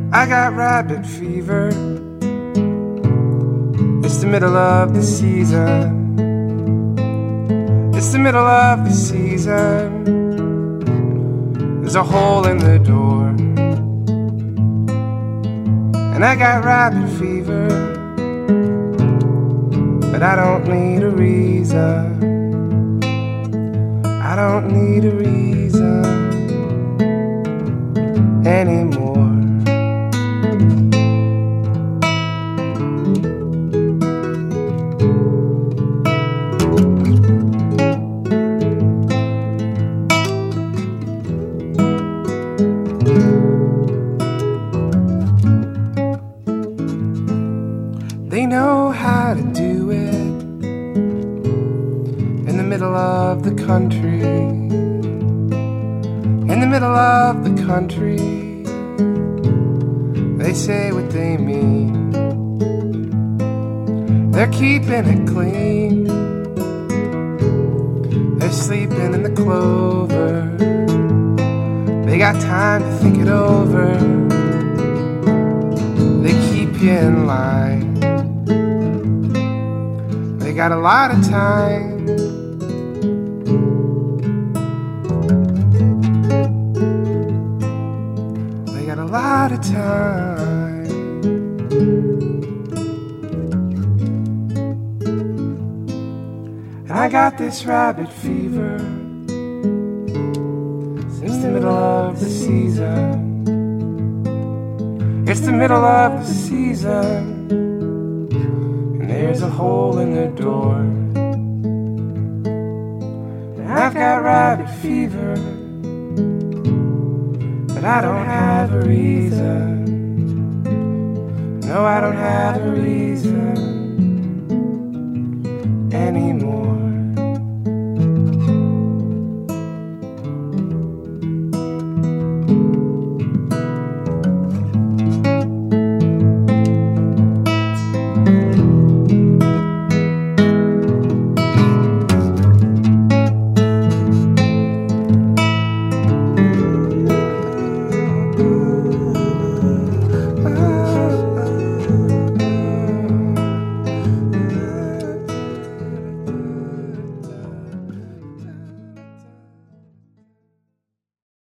I got rabbit fever. It's the middle of the season. It's the middle of the season. There's a hole in the door. And I got rabbit fever. But I don't need a reason. I don't need a reason anymore. They know how to do it in the middle of the country. In the middle of the country, they say what they mean. They're keeping it clean. They're sleeping in the clover. They got time to think it over. They keep you in line. They got a lot of time. They got a lot of time. And I got this rabbit fever since the middle of the season. It's the middle of the season. There's a hole in the door. And I've got rabbit fever, but I don't have a reason. No, I don't have a reason anymore.